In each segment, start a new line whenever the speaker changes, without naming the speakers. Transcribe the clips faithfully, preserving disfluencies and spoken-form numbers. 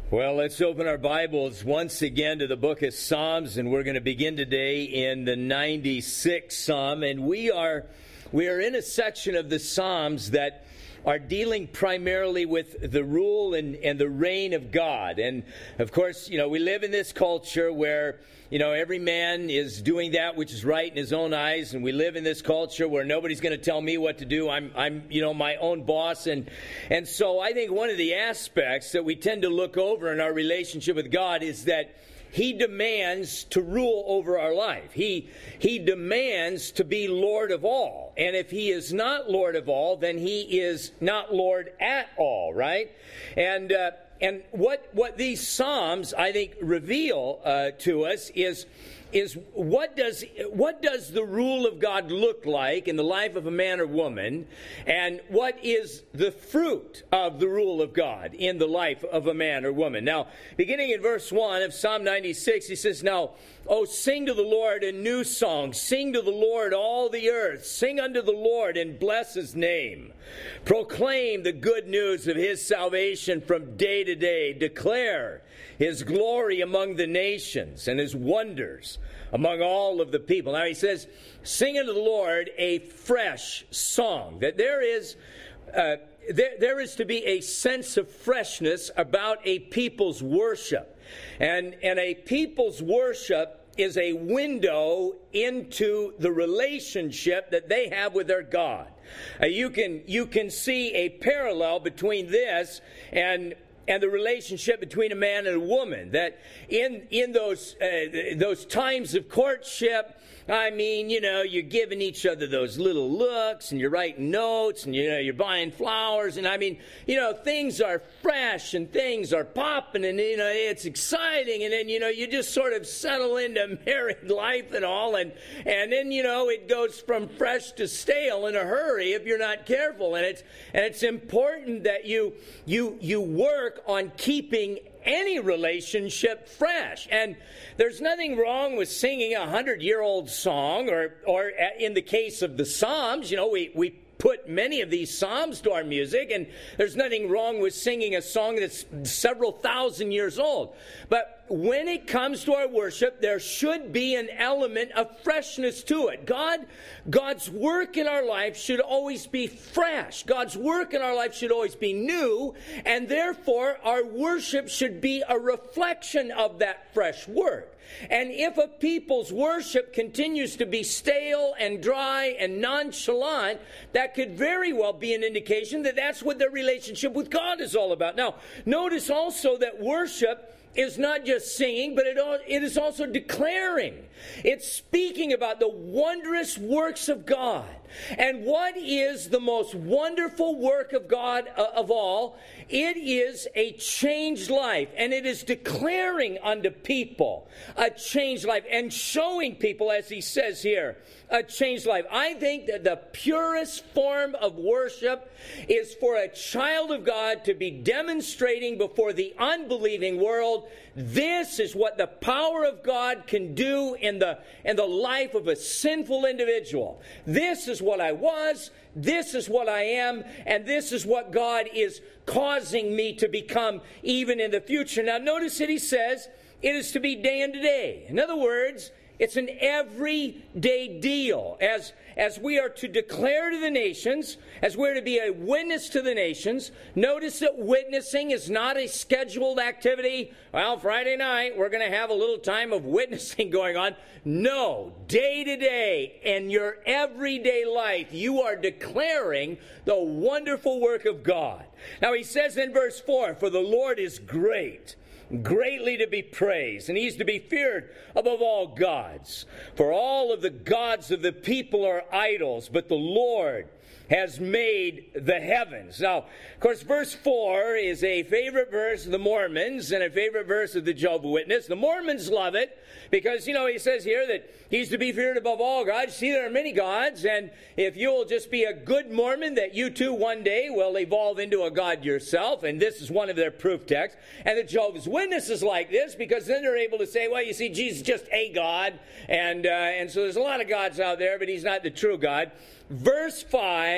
Well, let's open our Bibles once again to the book of Psalms, and we're going to begin today in the ninety-sixth Psalm. And we are we are in a section of the Psalms that are dealing primarily with the rule and, and the reign of God. And, of course, you know, we live in this culture where, you know, every man is doing that which is right in his own eyes. And we live in this culture where nobody's going to tell me what to do. I'm, I'm, you know, my own boss. And, and so I think one of the aspects that we tend to look over in our relationship with God is that He demands to rule over our life. He, he demands to be Lord of all. And if He is not Lord of all, then He is not Lord at all, right? And uh, and what what these Psalms, I think, reveal uh, to us is is what does what does the rule of God look like in the life of a man or woman, and what is the fruit of the rule of God in the life of a man or woman. Now, beginning in verse one of Psalm ninety-six, he says, "Now, oh, sing to the Lord a new song. Sing to the Lord all the earth. Sing unto the Lord and bless His name. Proclaim the good news of His salvation from day to day. Declare His glory among the nations and His wonders among all of the people." Now he says, sing unto the Lord a fresh song. That there is uh, there, there is to be a sense of freshness about a people's worship. And, and a people's worship is a window into the relationship that they have with their God. Uh, you can you can see a parallel between this and and the relationship between a man and a woman. That in in those uh, those times of courtship, I mean, you know, you're giving each other those little looks, and you're writing notes, and you know, you're buying flowers, and I mean, you know, things are fresh and things are popping, and you know, it's exciting, and then you know, you just sort of settle into married life and all, and and then you know, it goes from fresh to stale in a hurry if you're not careful, and it's and it's important that you you you work on keeping any relationship fresh. And there's nothing wrong with singing a hundred-year-old song, or or in the case of the Psalms, you know, we, we put many of these Psalms to our music, and there's nothing wrong with singing a song that's several thousand years old. But when it comes to our worship, there should be an element of freshness to it. God, God's work in our life should always be fresh. God's work in our life should always be new, and therefore our worship should be a reflection of that fresh work. And if a people's worship continues to be stale and dry and nonchalant, that could very well be an indication that that's what their relationship with God is all about. Now, notice also that worship is not just singing, but it, it is also declaring. It's speaking about the wondrous works of God. And what is the most wonderful work of God uh, of all? It is a changed life, and it is declaring unto people a changed life and showing people, as he says here, a changed life. I think that the purest form of worship is for a child of God to be demonstrating before the unbelieving world, this is what the power of God can do in the, in the life of a sinful individual. This is what I was, this is what I am, and this is what God is causing me to become even in the future. Now notice that he says it is to be day unto day. In other words, it's an everyday deal. As, as we are to declare to the nations, as we're to be a witness to the nations, notice that witnessing is not a scheduled activity. Well, Friday night, we're going to have a little time of witnessing going on. No, day to day, in your everyday life, you are declaring the wonderful work of God. Now, he says in verse four, "For the Lord is great, greatly to be praised, and He's to be feared above all gods. For all of the gods of the people are idols, but the Lord has made the heavens." Now, of course, verse four is a favorite verse of the Mormons and a favorite verse of the Jehovah's Witnesses. The Mormons love it because, you know, he says here that He's to be feared above all gods. See, there are many gods, and if you'll just be a good Mormon, that you too one day will evolve into a god yourself, and this is one of their proof texts. And the Jehovah's Witnesses like this because then they're able to say, well, you see, Jesus is just a God, and uh, and so there's a lot of gods out there, but He's not the true God. Verse five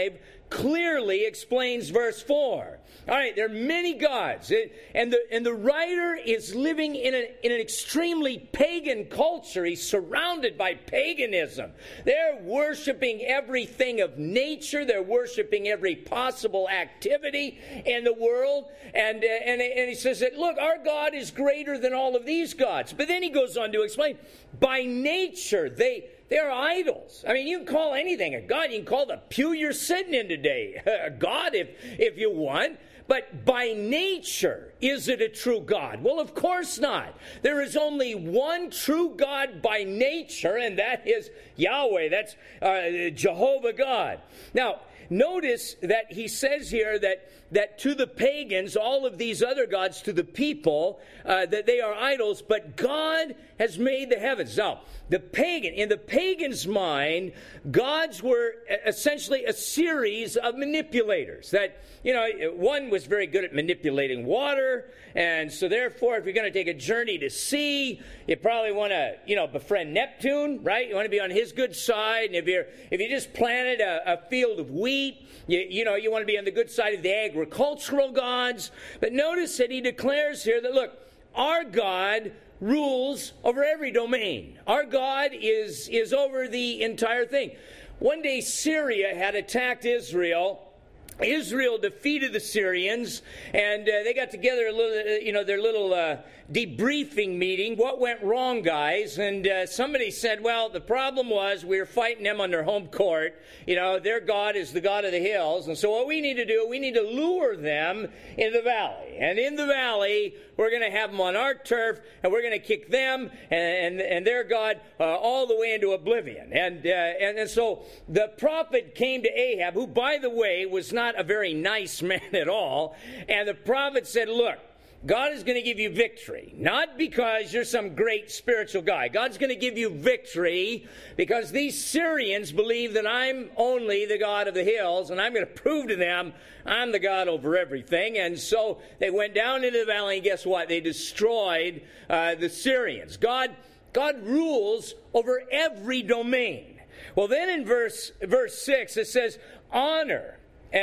clearly explains verse four. All right, there are many gods, and the and the writer is living in, a, in an extremely pagan culture. He's surrounded by paganism. They're worshiping everything of nature. They're worshiping every possible activity in the world. And, uh, and, and he says that, look, our God is greater than all of these gods. But then he goes on to explain, by nature, they... They're idols. I mean, you can call anything a god. You can call the pew you're sitting in today a god if, if you want. But by nature, is it a true God? Well, of course not. There is only one true God by nature, and that is Yahweh. That's uh, Jehovah God. Now, notice that he says here that, that to the pagans, all of these other gods, to the people, uh, that they are idols, but God has made the heavens. Now, the pagan, in the pagan's mind, gods were essentially a series of manipulators. That, you know, one was very good at manipulating water, and so therefore, if you're going to take a journey to sea, you probably want to, you know, befriend Neptune, right? You want to be on his good side, and if you're if you just planted a, a field of wheat, you, you know, you want to be on the good side of the agricultural gods. But notice that he declares here that, look, our God rules over every domain. Our God is, is over the entire thing. One day Syria had attacked Israel. Israel defeated the Syrians, and uh, they got together a little, you know, their little uh, debriefing meeting. What went wrong, guys? And uh, somebody said, well, the problem was we were fighting them on their home court. You know, their God is the God of the hills. And so what we need to do, we need to lure them into the valley. And in the valley, we're going to have them on our turf, and we're going to kick them and, and, and their God uh, all the way into oblivion. And, uh, and, and so the prophet came to Ahab, who, by the way, was not a very nice man at all. And the prophet said, look, God is going to give you victory, not because you're some great spiritual guy. God's going to give you victory because these Syrians believe that I'm only the God of the hills, and I'm going to prove to them I'm the God over everything. And so they went down into the valley, and guess what? They destroyed uh, the Syrians. God, God rules over every domain. Well, then in verse, verse six, it says, honor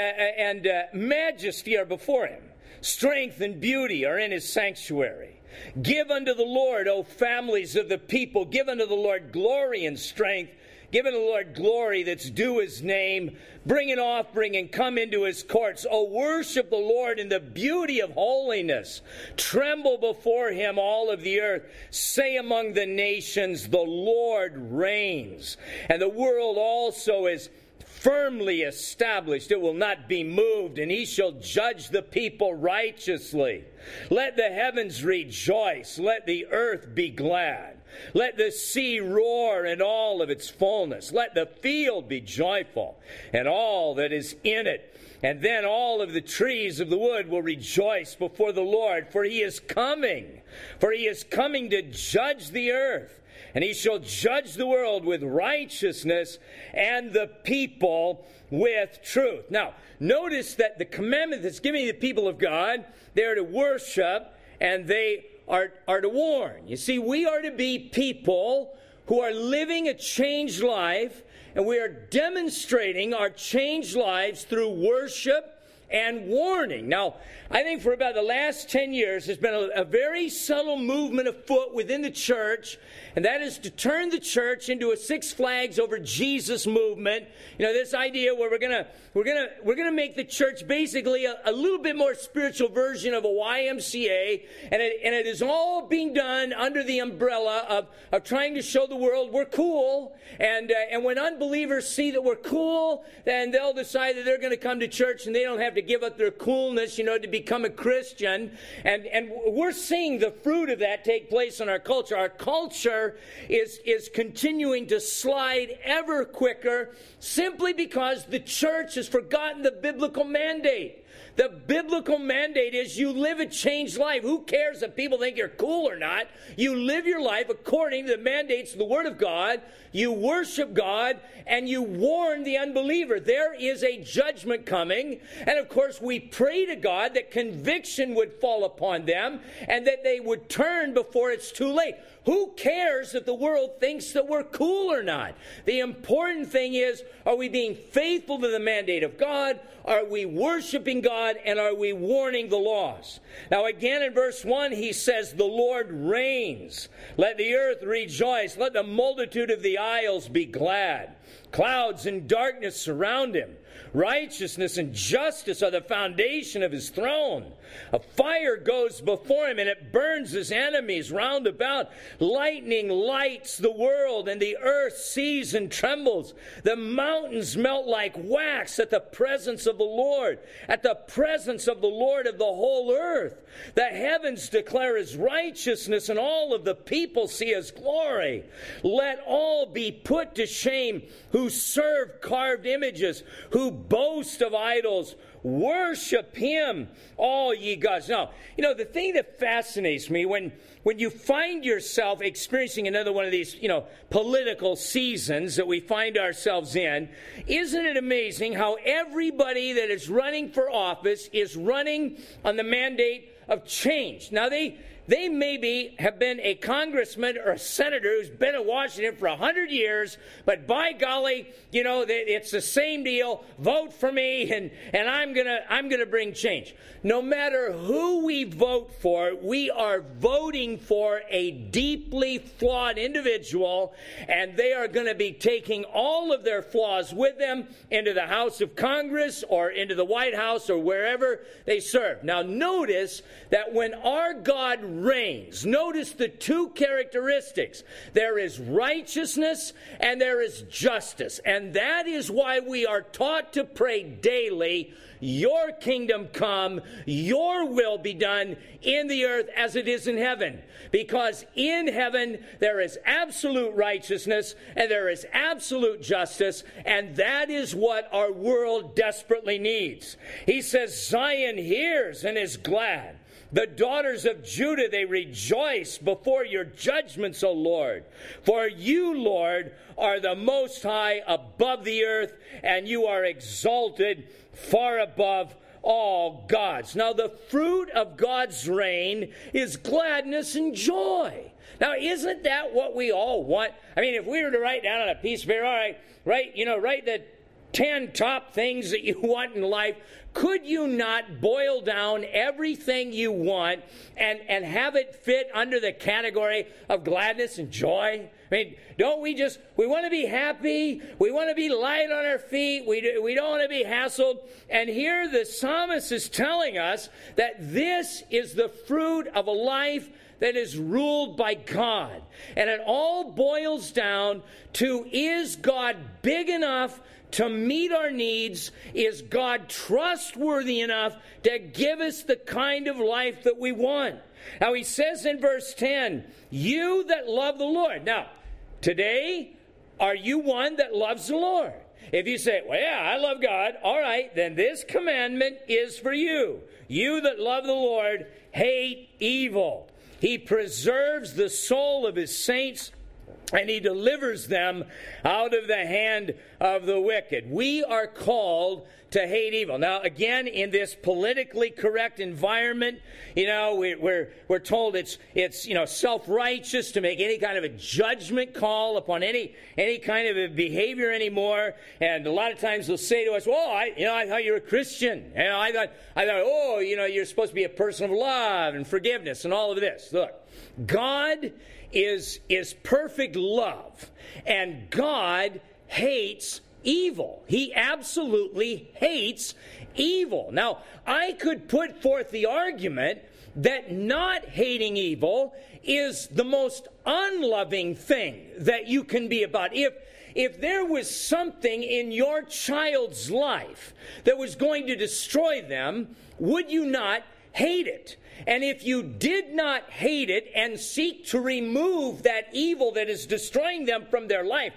and uh, majesty are before him. Strength and beauty are in his sanctuary. Give unto the Lord, O families of the people. Give unto the Lord glory and strength. Give unto the Lord glory that's due his name. Bring an offering and come into his courts. O worship the Lord in the beauty of holiness. Tremble before him, all of the earth. Say among the nations, the Lord reigns. And the world also is firmly established. It will not be moved, and he shall judge the people righteously. Let the heavens rejoice. Let the earth be glad. Let the sea roar in all of its fullness. Let the field be joyful, and all that is in it. And then all of the trees of the wood will rejoice before the Lord, for he is coming. For he is coming to judge the earth. And he shall judge the world with righteousness and the people with truth. Now, notice that the commandment that's given to the people of God, they are to worship and they are, are to warn. You see, we are to be people who are living a changed life, and we are demonstrating our changed lives through worship and warning. Now, I think for about the last ten years, there's been a, a very subtle movement afoot within the church, and that is to turn the church into a Six Flags Over Jesus movement. You know, this idea where we're gonna we're gonna we're gonna make the church basically a, a little bit more spiritual version of a Y M C A, and it, and it is all being done under the umbrella of of trying to show the world we're cool. And uh, and when unbelievers see that we're cool, then they'll decide that they're going to come to church, and they don't have to give up their coolness, you know, to become a Christian. And and we're seeing the fruit of that take place in our culture. Our culture is is continuing to slide ever quicker simply because the church has forgotten the biblical mandate. The biblical mandate is you live a changed life. Who cares if people think you're cool or not? You live your life according to the mandates of the Word of God. You worship God, and you warn the unbeliever. There is a judgment coming. And of course, we pray to God that conviction would fall upon them and that they would turn before it's too late. Who cares if the world thinks that we're cool or not? The important thing is, are we being faithful to the mandate of God? Are we worshiping God? And are we warning the lost? Now again in verse one, he says, the Lord reigns. Let the earth rejoice. Let the multitude of the isles be glad. Clouds and darkness surround him. Righteousness and justice are the foundation of his throne. A fire goes before him, and it burns his enemies round about. Lightning lights the world, and the earth sees and trembles. The mountains melt like wax at the presence of the Lord, at the presence of the Lord of the whole earth. The heavens declare his righteousness, and all of the people see his glory. Let all be put to shame who serve carved images, who boast of idols. Worship him, all ye gods. Now, you know, the thing that fascinates me when, when you find yourself experiencing another one of these, you know, political seasons that we find ourselves in, isn't it amazing how everybody that is running for office is running on the mandate of change? Now, they... They maybe have been a congressman or a senator who's been in Washington for a hundred years, but by golly, you know, it's the same deal. Vote for me, and, and I'm gonna I'm gonna bring change. No matter who we vote for, we are voting for a deeply flawed individual, and they are going to be taking all of their flaws with them into the House of Congress or into the White House or wherever they serve. Now, notice that when our God reigns, notice the two characteristics. There is righteousness and there is justice. And that is why we are taught to pray daily, your kingdom come, your will be done in the earth as it is in heaven. Because in heaven there is absolute righteousness and there is absolute justice, and that is what our world desperately needs. He says, Zion hears and is glad. The daughters of Judah, they rejoice before your judgments, O Lord. For you, Lord, are the Most High above the earth, and you are exalted far above all gods. Now, the fruit of God's reign is gladness and joy. Now, isn't that what we all want? I mean, if we were to write down on a piece of paper, all right, write, you know, write the ten top things that you want in life, could you not boil down everything you want and, and have it fit under the category of gladness and joy? I mean, don't we just, we want to be happy, we want to be light on our feet, we, do, we don't want to be hassled. And here the psalmist is telling us that this is the fruit of a life that is ruled by God. And it all boils down to, is God big enough to meet our needs? Is God trustworthy enough to give us the kind of life that we want? Now, he says in verse ten, you that love the Lord. Now, today, are you one that loves the Lord? If you say, well, yeah, I love God, all right, then this commandment is for you. You that love the Lord, hate evil. He preserves the soul of his saints, and he delivers them out of the hand of the wicked. We are called to hate evil. Now, again, in this politically correct environment, you know, we, we're we're told it's it's you know self-righteous to make any kind of a judgment call upon any any kind of a behavior anymore. And a lot of times they'll say to us, "Well, I you know I thought you were a Christian. You know, I thought I thought oh, you know, you're supposed to be a person of love and forgiveness and all of this." Look, God is is perfect love, and God hates evil. He absolutely hates evil. Now, I could put forth the argument that not hating evil is the most unloving thing that you can be about. If if there was something in your child's life that was going to destroy them, would you not hate it? And if you did not hate it and seek to remove that evil that is destroying them from their life,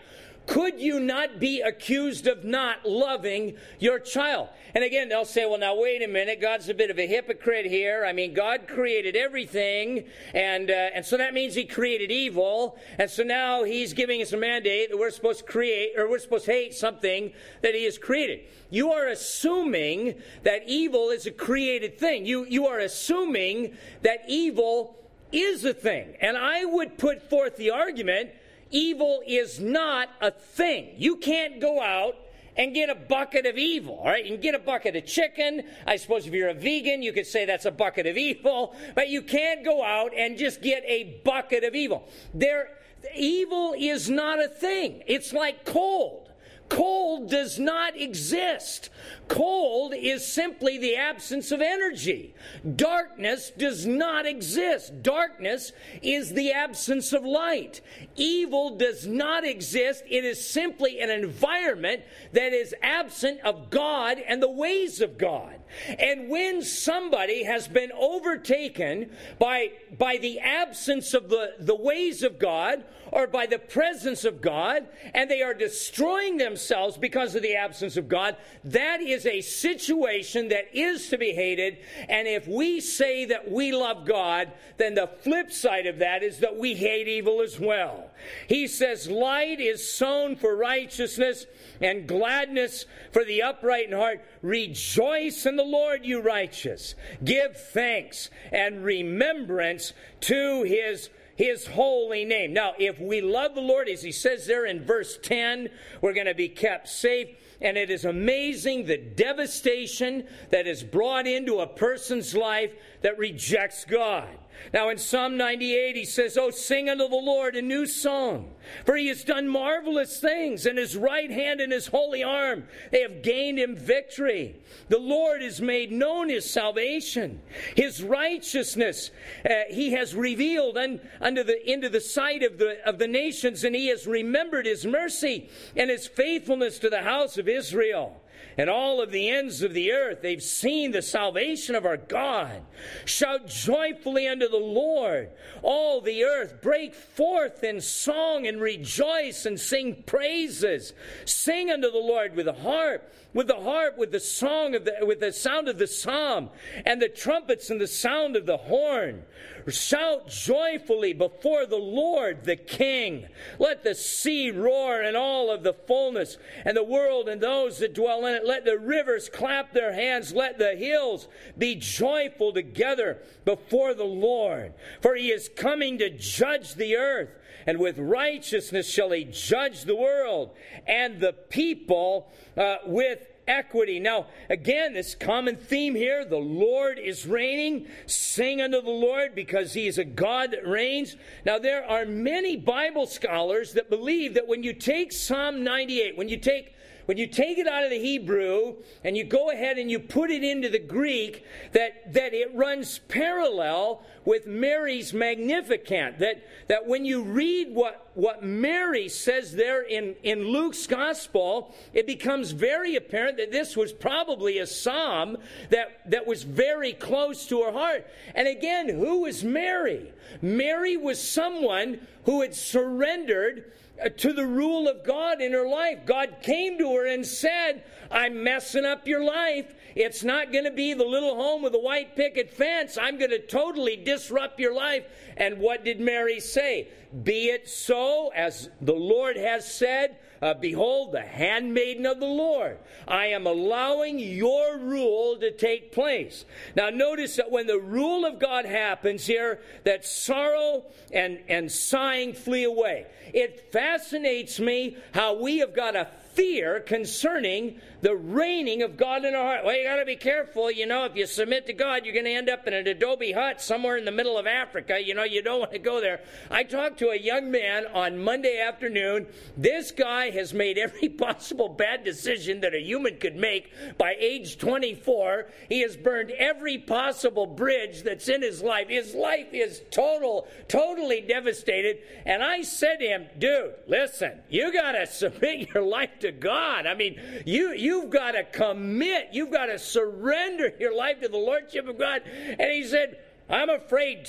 could you not be accused of not loving your child? And again, they'll say, well, now, wait a minute. God's a bit of a hypocrite here. I mean, God created everything, and, uh, and so that means he created evil. And so now he's giving us a mandate that we're supposed to create, or we're supposed to hate something that he has created. You are assuming that evil is a created thing. You, you are assuming that evil is a thing. And I would put forth the argument, evil is not a thing. You can't go out and get a bucket of evil, all right? You can get a bucket of chicken. I suppose if you're a vegan, you could say that's a bucket of evil. But you can't go out and just get a bucket of evil. There, evil is not a thing. It's like cold. Cold does not exist. Cold is simply the absence of energy. Darkness does not exist. Darkness is the absence of light. Evil does not exist. It is simply an environment that is absent of God and the ways of God. And when somebody has been overtaken by, by the absence of the, the ways of God, or by the presence of God, and they are destroying themselves because of the absence of God, that is a situation that is to be hated. And if we say that we love God, then the flip side of that is that we hate evil as well. He says, light is sown for righteousness, and gladness for the upright in heart. Rejoice in the Lord, you righteous. Give thanks and remembrance to his His holy name. Now, if we love the Lord, as he says there in verse ten, we're going to be kept safe. And it is amazing the devastation that is brought into a person's life that rejects God. Now in Psalm ninety-eight, he says, oh, sing unto the Lord a new song, for he has done marvelous things, and his right hand and his holy arm, they have gained him victory. The Lord has made known his salvation. His righteousness uh, he has revealed un, under the, into the sight of the, of the nations, and he has remembered his mercy and his faithfulness to the house of Israel. And all of the ends of the earth, they've seen the salvation of our God. Shout joyfully unto the Lord. All the earth, break forth in song and rejoice and sing praises. Sing unto the Lord with a harp, with the harp, with the song of the, with the sound of the psalm, and the trumpets and the sound of the horn. Shout joyfully before the Lord, the King. Let the sea roar and all of the fullness, and the world and those that dwell in it. Let the rivers clap their hands. Let the hills be joyful together before the Lord. For he is coming to judge the earth, and with righteousness shall he judge the world, and the people uh, with equity. Now, again, this common theme here, the Lord is reigning. Sing unto the Lord, because he is a God that reigns. Now, there are many Bible scholars that believe that when you take Psalm ninety-eight, when you take When you take it out of the Hebrew and you go ahead and you put it into the Greek, that, that it runs parallel with Mary's Magnificat. That, that when you read what, what Mary says there in, in Luke's Gospel, it becomes very apparent that this was probably a psalm that, that was very close to her heart. And again, who was Mary? Mary was someone who had surrendered to the rule of God in her life. God came to her and said, I'm messing up your life. It's not going to be the little home with a white picket fence. I'm going to totally disrupt your life. And what did Mary say? Be it so, as the Lord has said. Uh, behold, the handmaiden of the Lord. I am allowing your rule to take place. Now notice that when the rule of God happens here, that sorrow and, and sighing flee away. It fascinates me how we have got a fear concerning the reigning of God in our heart. Well, you got to be careful. You know, if you submit to God, you're going to end up in an adobe hut somewhere in the middle of Africa. You know, you don't want to go there. I talked to a young man on Monday afternoon. This guy has made every possible bad decision that a human could make by age twenty-four. He has burned every possible bridge that's in his life. His life is total, totally devastated. And I said to him, dude, listen, you got to submit your life to God. I mean, you, you've got to commit. You've got to surrender your life to the Lordship of God. And he said, I'm afraid to.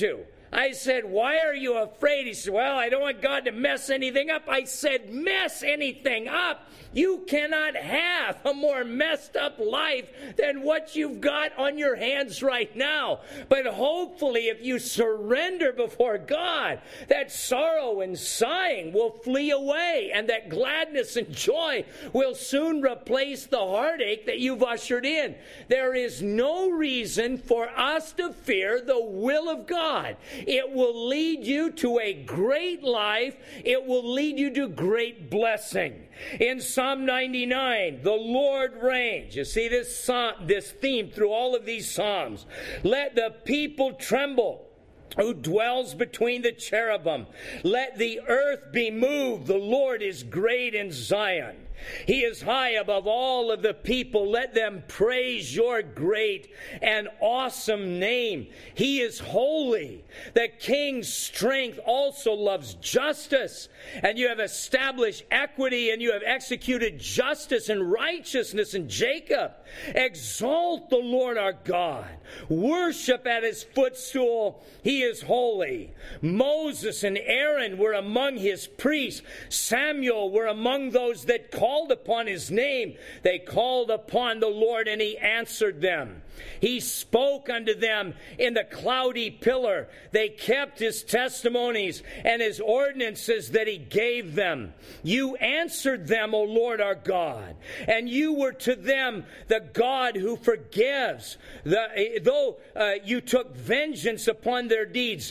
I said, why are you afraid? He said, well, I don't want God to mess anything up. I said, mess anything up? You cannot have a more messed up life than what you've got on your hands right now. But hopefully, if you surrender before God, that sorrow and sighing will flee away, and that gladness and joy will soon replace the heartache that you've ushered in. There is no reason for us to fear the will of God. It will lead you to a great life. It will lead you to great blessing. In Psalm ninety-nine, the Lord reigns. You see this psalm, this theme through all of these psalms. Let the people tremble who dwells between the cherubim. Let the earth be moved. The Lord is great in Zion. He is high above all of the people. Let them praise your great and awesome name. He is holy. The king's strength also loves justice. And you have established equity, and you have executed justice and righteousness in Jacob. Exalt the Lord our God. Worship at his footstool. He is holy. Moses and Aaron were among his priests. Samuel were among those that called called upon his name. They called upon the Lord, and he answered them. He spoke unto them in the cloudy pillar. They kept his testimonies and his ordinances that he gave them. You answered them, O Lord our God, and you were to them the God who forgives. The, though uh, you took vengeance upon their deeds,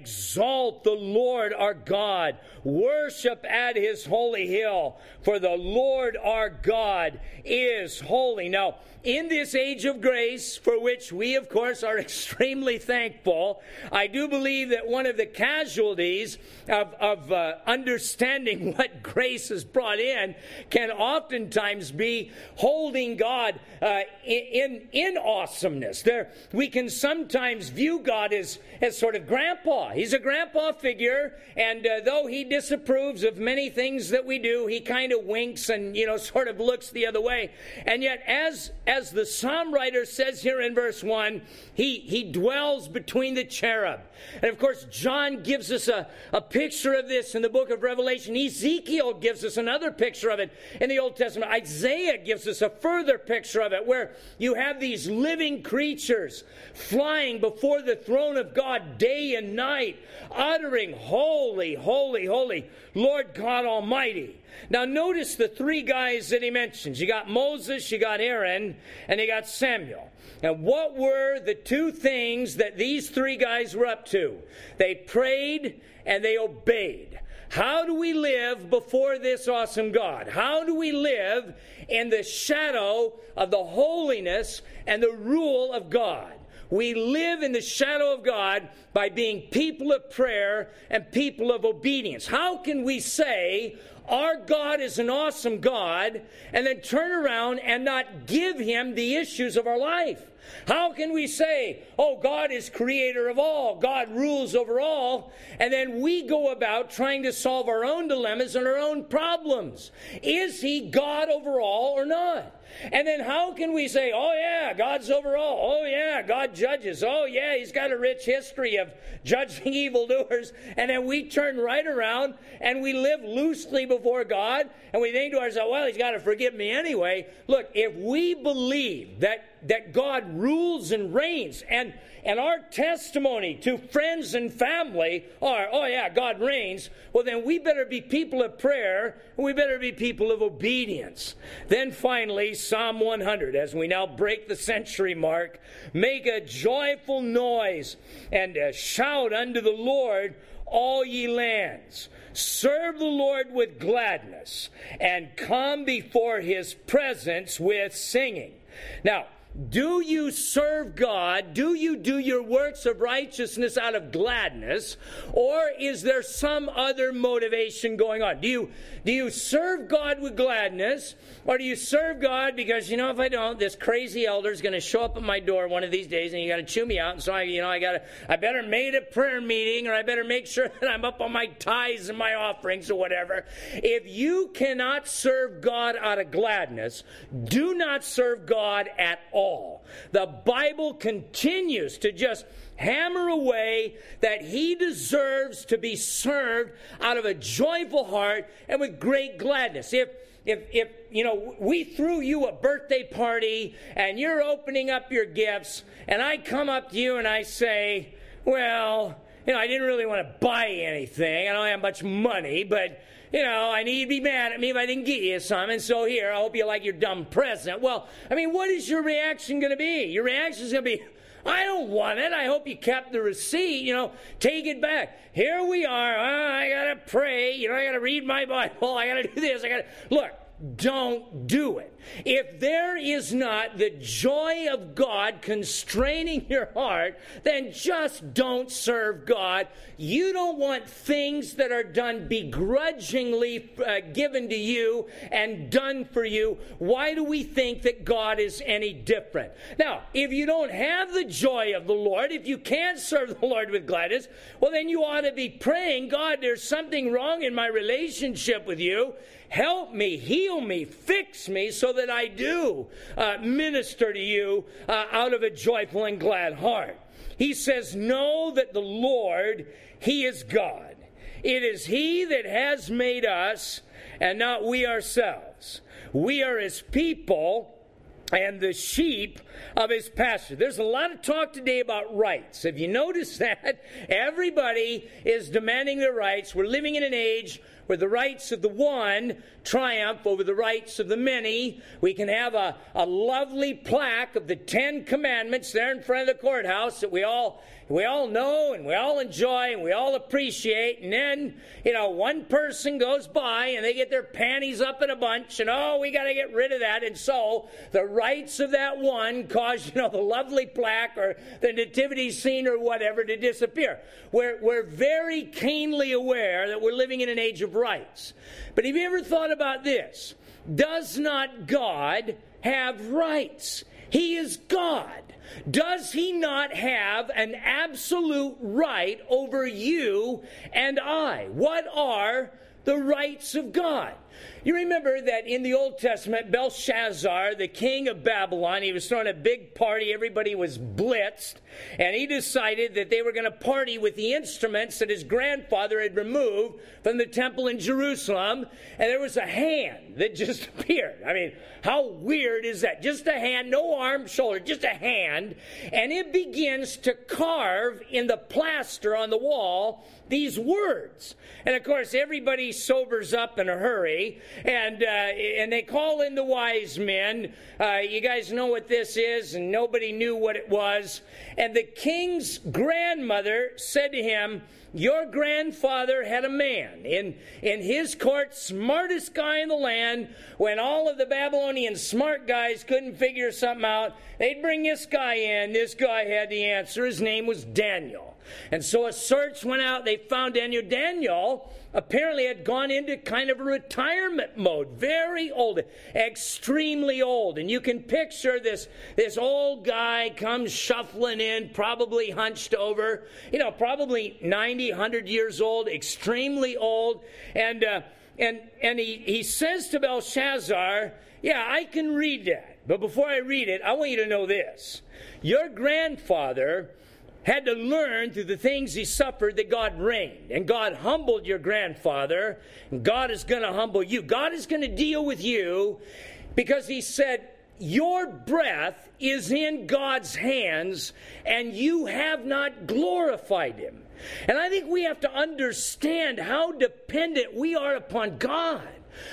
exalt the Lord our God. Worship at his holy hill, for the Lord our God is holy. Now, in this age of grace, for which we, of course, are extremely thankful, I do believe that one of the casualties of, of uh, understanding what grace has brought in can oftentimes be holding God uh, in, in awesomeness. There, we can sometimes view God as, as sort of grandpa. He's a grandpa figure, and uh, though he disapproves of many things that we do, he kind of winks and, you know, sort of looks the other way. And yet, as As the psalm writer says here in verse one, he, he dwells between the cherub. And of course, John gives us a, a picture of this in the book of Revelation. Ezekiel gives us another picture of it in the Old Testament. Isaiah gives us a further picture of it, where you have these living creatures flying before the throne of God day and night, uttering, holy, holy, holy, Lord God Almighty. Now notice the three guys that he mentions. You got Moses, you got Aaron, and you got Samuel. And what were the two things that these three guys were up to? They prayed and they obeyed. How do we live before this awesome God? How do we live in the shadow of the holiness and the rule of God? We live in the shadow of God by being people of prayer and people of obedience. How can we say our God is an awesome God and then turn around and not give him the issues of our life? How can we say, oh, God is creator of all, God rules over all, and then we go about trying to solve our own dilemmas and our own problems? Is he God over all or not? And then how can we say, oh yeah, God's over all. Oh yeah, God judges. Oh yeah, he's got a rich history of judging evildoers. And then we turn right around and we live loosely before God, and we think to ourselves, well, he's got to forgive me anyway. Look, if we believe that that God rules and reigns, and and our testimony to friends and family are, oh yeah, God reigns, well then we better be people of prayer, and we better be people of obedience. Then finally, Psalm one hundred, as we now break the century mark, make a joyful noise and uh, shout unto the Lord, all ye lands. Serve the Lord with gladness, and come before his presence with singing. Now, do you serve God? Do you do your works of righteousness out of gladness? Or is there some other motivation going on? Do you, do you serve God with gladness? Or do you serve God because, you know, if I don't, this crazy elder is going to show up at my door one of these days and you got to chew me out. And so, I, you know, I got to, I better make a prayer meeting, or I better make sure that I'm up on my tithes and my offerings or whatever. If you cannot serve God out of gladness, do not serve God God at all. The Bible continues to just hammer away that he deserves to be served out of a joyful heart and with great gladness. If If, if, you know, we threw you a birthday party and you're opening up your gifts and I come up to you and I say, well, you know, I didn't really want to buy anything. I don't have much money, but, you know, I need to be mad at me if I didn't get you something. So here, I hope you like your dumb present. Well, I mean, what is your reaction going to be? Your reaction is going to be, I don't want it. I hope you kept the receipt. You know, take it back. Here we are. Oh, I got to pray. You know, I got to read my Bible. I got to do this. I got to... Look, don't do it. If there is not the joy of God constraining your heart, then just don't serve God. You don't want things that are done begrudgingly uh, given to you and done for you. Why do we think that God is any different? Now, if you don't have the joy of the Lord, if you can't serve the Lord with gladness, well, then you ought to be praying, God, there's something wrong in my relationship with you. Help me, heal me, fix me so that I do uh, minister to you uh, out of a joyful and glad heart. He says, know that the Lord, he is God. It is he that has made us and not we ourselves. We are his people and the sheep of his pasture. There's a lot of talk today about rights. Have you noticed that? Everybody is demanding their rights. We're living in an age where the rights of the one triumph over the rights of the many. We can have a, a lovely plaque of the Ten Commandments there in front of the courthouse that we all we all know and we all enjoy and we all appreciate. And then, you know, one person goes by and they get their panties up in a bunch and, oh, we got to get rid of that. And so the rights of that one cause, you know, the lovely plaque or the nativity scene or whatever to disappear. We're, we're very keenly aware that we're living in an age of rights. But have you ever thought about this? Does not God have rights? He is God. Does he not have an absolute right over you and I? What are the rights of God? You remember that in the Old Testament, Belshazzar, the king of Babylon, he was throwing a big party. Everybody was blitzed. And he decided that they were going to party with the instruments that his grandfather had removed from the temple in Jerusalem. And there was a hand that just appeared. I mean, how weird is that? Just a hand, no arm, shoulder, just a hand. And it begins to carve in the plaster on the wall these words. And of course, everybody sobers up in a hurry. And uh, and they call in the wise men. Uh, you guys know what this is, and nobody knew what it was. And the king's grandmother said to him, your grandfather had a man in, in his court, smartest guy in the land. When all of the Babylonian smart guys couldn't figure something out, they'd bring this guy in. This guy had the answer. His name was Daniel. And so a search went out. They found Daniel. Daniel apparently had gone into kind of a retirement mode. Very old, extremely old. And you can picture this, this old guy comes shuffling in, probably hunched over, you know, probably ninety, one hundred years old, extremely old. And uh, and and he, he says to Belshazzar, yeah, I can read that. But before I read it, I want you to know this. Your grandfather had to learn through the things he suffered that God reigned. And God humbled your grandfather. And God is going to humble you. God is going to deal with you because he said, your breath is in God's hands and you have not glorified him. And I think we have to understand how dependent we are upon God.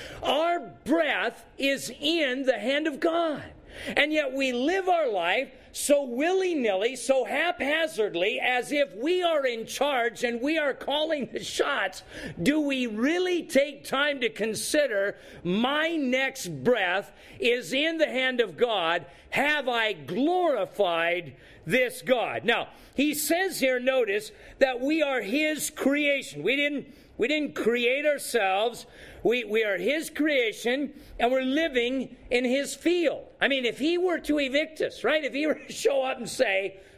Our breath is in the hand of God. And yet we live our life so willy-nilly, so haphazardly, as if we are in charge and we are calling the shots. Do we really take time to consider, my next breath is in the hand of God? Have I glorified this God? Now, he says here, notice, that we are his creation. We didn't We didn't create ourselves. We, we are his creation, and we're living in his field. I mean, if he were to evict us, right? If he were to show up and say,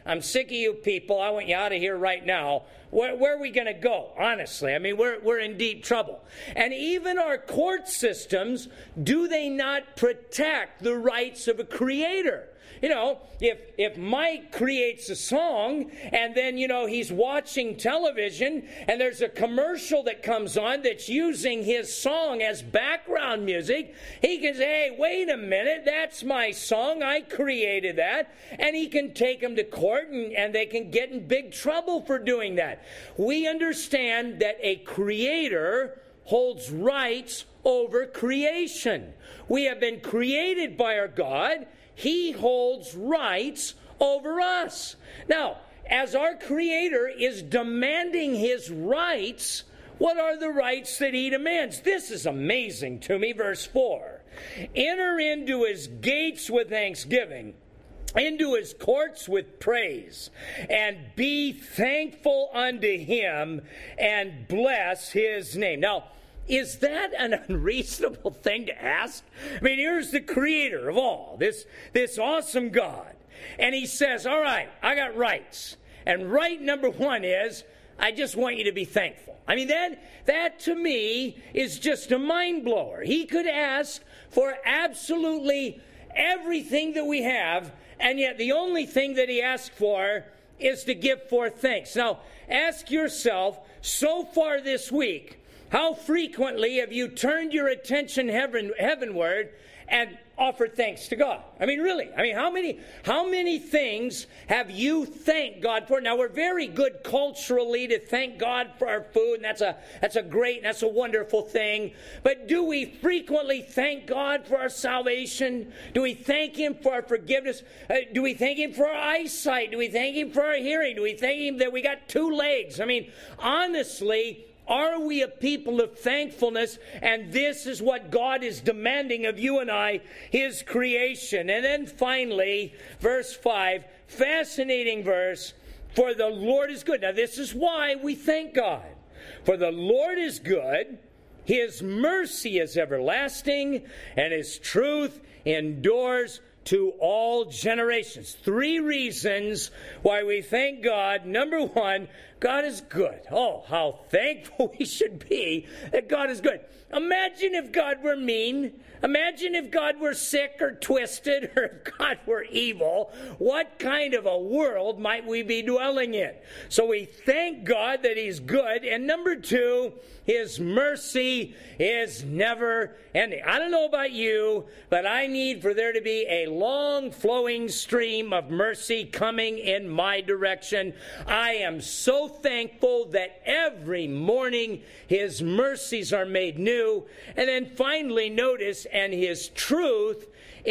I'm sick of you people. I want you out of here right now. Where, where are we going to go? Honestly, I mean, we're, we're in deep trouble. And even our court systems, do they not protect the rights of a creator? You know, if if Mike creates a song and then, you know, he's watching television and there's a commercial that comes on that's using his song as background music, he can say, hey, wait a minute, that's my song, I created that. And he can take them to court and, and they can get in big trouble for doing that. We understand that a creator holds rights over creation. We have been created by our God. He holds rights over us. Now, as our Creator is demanding His rights, what are the rights that He demands? This is amazing to me. Verse four. Enter into His gates with thanksgiving, into His courts with praise, and be thankful unto Him, and bless His name. Now, is that an unreasonable thing to ask? I mean, here's the creator of all, this, this awesome God. And he says, all right, I got rights. And right number one is, I just want you to be thankful. I mean, that, that to me is just a mind blower. He could ask for absolutely everything that we have, and yet the only thing that he asked for is to give forth thanks. Now, ask yourself, so far this week, how frequently have you turned your attention heaven, heavenward and offered thanks to God? I mean, really. I mean, how many how many things have you thanked God for? Now, we're very good culturally to thank God for our food, and that's a that's a great, that's a wonderful thing. But do we frequently thank God for our salvation? Do we thank Him for our forgiveness? Uh, do we thank Him for our eyesight? Do we thank Him for our hearing? Do we thank Him that we got two legs? I mean, honestly, are we a people of thankfulness? And this is what God is demanding of you and I, His creation. And then finally, verse five, fascinating verse, for the Lord is good. Now this is why we thank God. For the Lord is good, His mercy is everlasting, and His truth endures to all generations. Three reasons why we thank God. Number one, God is good. Oh, how thankful we should be that God is good. Imagine if God were mean. Imagine if God were sick or twisted, or if God were evil. What kind of a world might we be dwelling in? So we thank God that He's good. And number two, His mercy is never ending. I don't know about you, but I need for there to be a long flowing stream of mercy coming in my direction. I am so thankful that every morning His mercies are made new. And then finally, notice, and His truth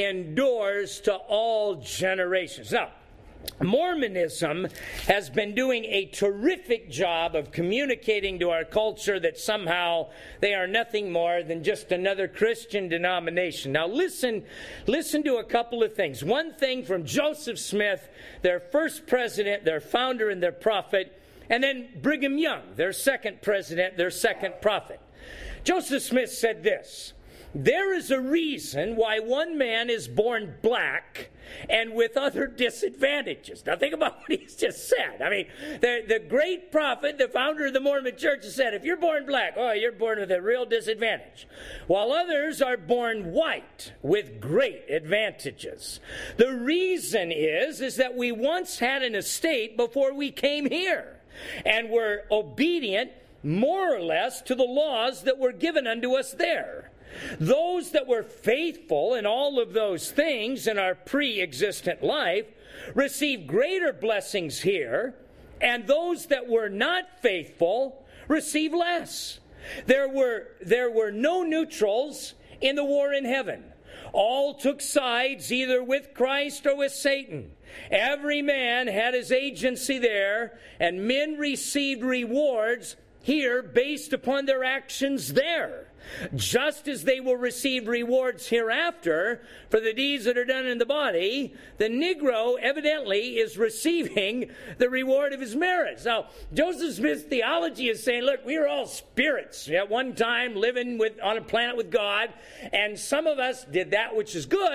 endures to all generations. Now, Mormonism has been doing a terrific job of communicating to our culture that somehow they are nothing more than just another Christian denomination. Now listen, listen to a couple of things. One thing from Joseph Smith, their first president, their founder and their prophet, and then Brigham Young, their second president, their second prophet. Joseph Smith said this: there is a reason why one man is born black and with other disadvantages. Now think about what he's just said. I mean, the, the great prophet, the founder of the Mormon church, has said, if you're born black, oh, you're born with a real disadvantage. While others are born white with great advantages. The reason is, is that we once had an estate before we came here and were obedient more or less to the laws that were given unto us there. Those that were faithful in all of those things in our pre-existent life received greater blessings here, and those that were not faithful received less. There were, there were no neutrals in the war in heaven. All took sides either with Christ or with Satan. Every man had his agency there, and men received rewards here based upon their actions there, just as they will receive rewards hereafter for the deeds that are done in the body. The Negro evidently is receiving the reward of his merits. Now, Joseph Smith's theology is saying, look, we are all spirits at one time living with on a planet with God, and some of us did that which is good,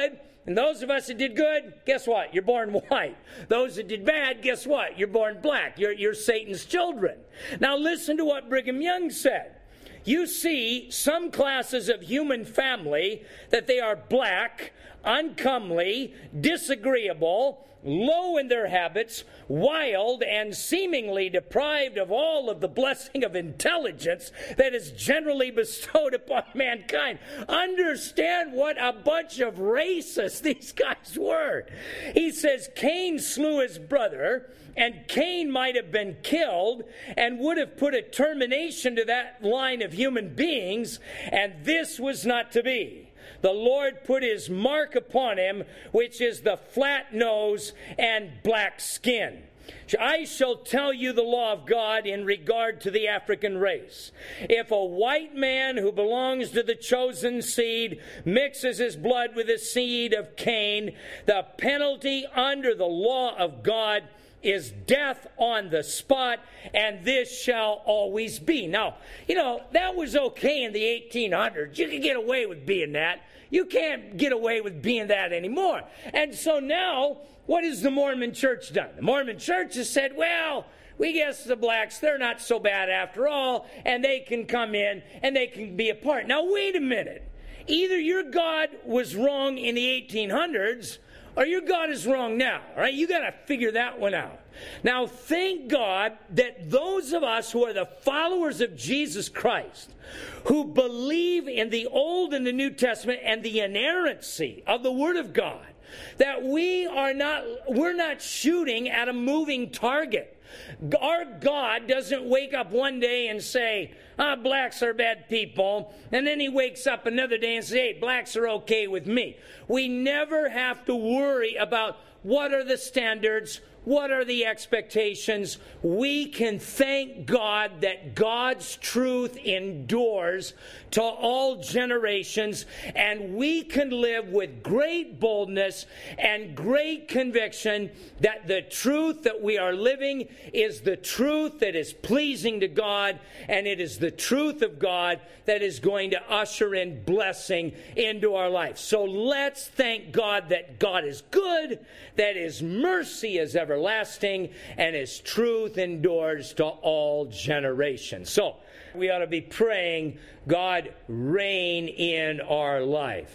And those of us that did good, guess what? You're born white. Those that did bad, guess what? You're born black. You're, you're Satan's children. Now listen to what Brigham Young said. You see some classes of human family that they are black, uncomely, disagreeable, low in their habits, wild, and seemingly deprived of all of the blessing of intelligence that is generally bestowed upon mankind. Understand what a bunch of racists these guys were. He says Cain slew his brother, and Cain might have been killed and would have put a termination to that line of human beings, and this was not to be. The Lord put his mark upon him, which is the flat nose and black skin. I shall tell you the law of God in regard to the African race. If a white man who belongs to the chosen seed mixes his blood with the seed of Cain, the penalty under the law of God is death on the spot, and this shall always be. Now, you know, that was okay in the eighteen hundreds. You could get away with being that. You can't get away with being that anymore. And so now, what has the Mormon church done? The Mormon church has said, well, we guess the blacks, they're not so bad after all, and they can come in and they can be a part. Now, wait a minute. Either your God was wrong in the eighteen hundreds, or your God is wrong now, all right? You got to figure that one out. Now, thank God that those of us who are the followers of Jesus Christ, who believe in the Old and the New Testament and the inerrancy of the Word of God, that we are not, we're not shooting at a moving target. Our God doesn't wake up one day and say, ah, blacks are bad people, and then he wakes up another day and says, hey, blacks are okay with me. We never have to worry about what are the standards, what are the expectations. We can thank God that God's truth endures to all generations, and we can live with great boldness and great conviction that the truth that we are living is the truth that is pleasing to God, and it is the truth of God that is going to usher in blessing into our life. So let's thank God that God is good, that His mercy is everlasting, and His truth endures to all generations. So we ought to be praying, God, reign in our life.